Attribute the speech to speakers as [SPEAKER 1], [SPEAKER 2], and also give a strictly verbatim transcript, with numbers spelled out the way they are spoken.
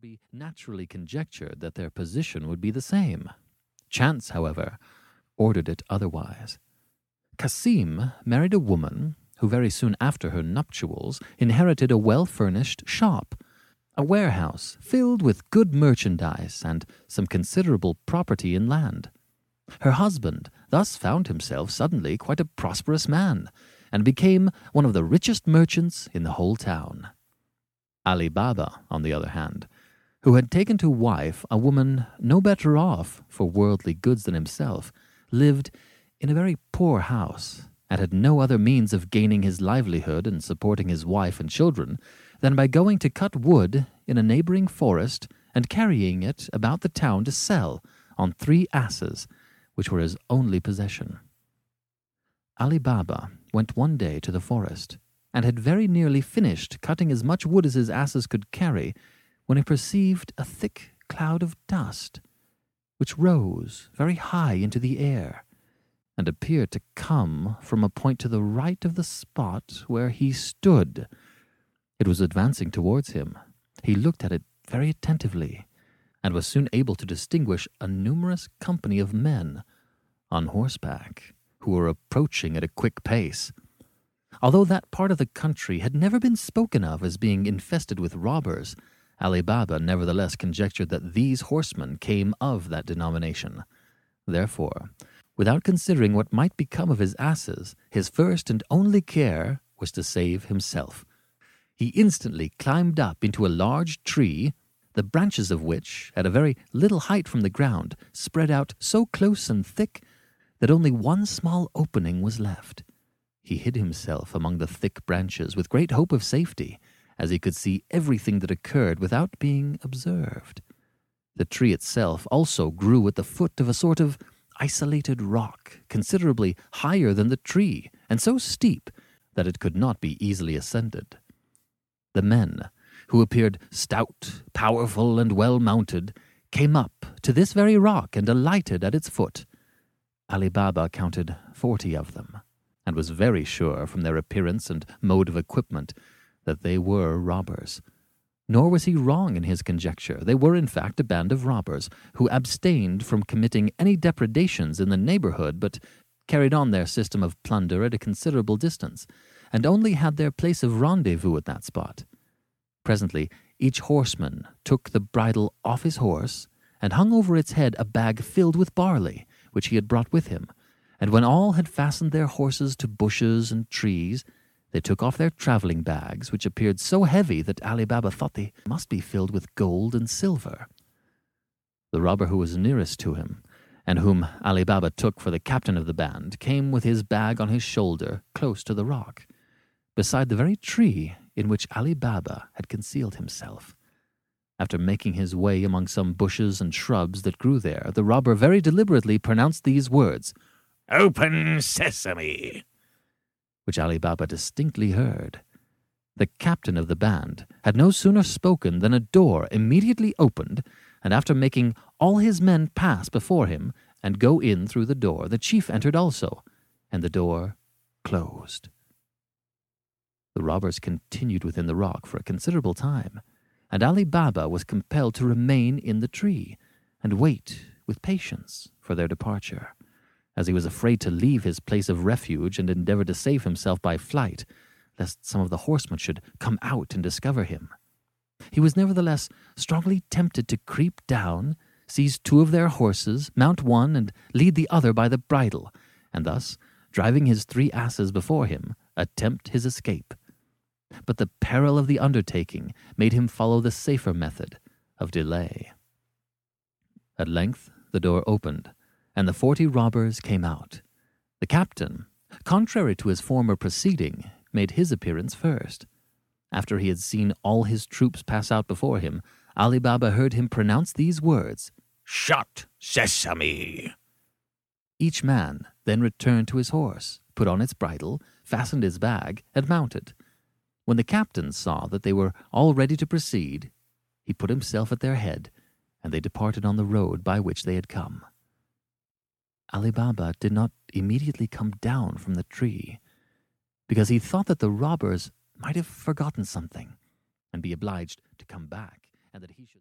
[SPEAKER 1] be naturally conjectured that their position would be the same. Chance, however, ordered it otherwise. Cassim married a woman who very soon after her nuptials inherited a well-furnished shop, a warehouse filled with good merchandise and some considerable property in land. Her husband thus found himself suddenly quite a prosperous man, and became one of the richest merchants in the whole town. Ali Baba, on the other hand, who had taken to wife a woman no better off for worldly goods than himself, lived in a very poor house, and had no other means of gaining his livelihood and supporting his wife and children than by going to cut wood in a neighboring forest and carrying it about the town to sell on three asses, which were his only possession. Ali Baba went one day to the forest, and had very nearly finished cutting as much wood as his asses could carry, when he perceived a thick cloud of dust, which rose very high into the air, and appeared to come from a point to the right of the spot where he stood. It was advancing towards him. He looked at it very attentively, and was soon able to distinguish a numerous company of men on horseback, who were approaching at a quick pace. Although that part of the country had never been spoken of as being infested with robbers, Ali Baba nevertheless conjectured that these horsemen came of that denomination. Therefore, without considering what might become of his asses, his first and only care was to save himself. He instantly climbed up into a large tree, the branches of which, at a very little height from the ground, spread out so close and thick that only one small opening was left. He hid himself among the thick branches with great hope of safety, as he could see everything that occurred without being observed. The tree itself also grew at the foot of a sort of isolated rock, considerably higher than the tree, and so steep that it could not be easily ascended. The men, who appeared stout, powerful, and well-mounted, came up to this very rock and alighted at its foot. Ali Baba counted forty of them, and was very sure from their appearance and mode of equipment that they were robbers. Nor was he wrong in his conjecture. They were, in fact, a band of robbers, who abstained from committing any depredations in the neighborhood, but carried on their system of plunder at a considerable distance, and only had their place of rendezvous at that spot. Presently, each horseman took the bridle off his horse, and hung over its head a bag filled with barley, which he had brought with him, and when all had fastened their horses to bushes and trees, they took off their travelling bags, which appeared so heavy that Ali Baba thought they must be filled with gold and silver. The robber who was nearest to him, and whom Ali Baba took for the captain of the band, came with his bag on his shoulder close to the rock, beside the very tree in which Ali Baba had concealed himself. After making his way among some bushes and shrubs that grew there, the robber very deliberately pronounced these words, "Open sesame," which Ali Baba distinctly heard. The captain of the band had no sooner spoken than a door immediately opened, and after making all his men pass before him and go in through the door, the chief entered also, and the door closed. The robbers continued within the rock for a considerable time, and Ali Baba was compelled to remain in the tree and wait with patience for their departure, as he was afraid to leave his place of refuge and endeavor to save himself by flight, lest some of the horsemen should come out and discover him. He was nevertheless strongly tempted to creep down, seize two of their horses, mount one, and lead the other by the bridle, and thus, driving his three asses before him, attempt his escape. But the peril of the undertaking made him follow the safer method of delay. At length the door opened, and the forty robbers came out. The captain, contrary to his former proceeding, made his appearance first. After he had seen all his troops pass out before him, Ali Baba heard him pronounce these words, "Shut sesame." Each man then returned to his horse, put on its bridle, fastened his bag, and mounted. When the captain saw that they were all ready to proceed, he put himself at their head, and they departed on the road by which they had come. Ali Baba did not immediately come down from the tree, because he thought that the robbers might have forgotten something, and be obliged to come back, and that he should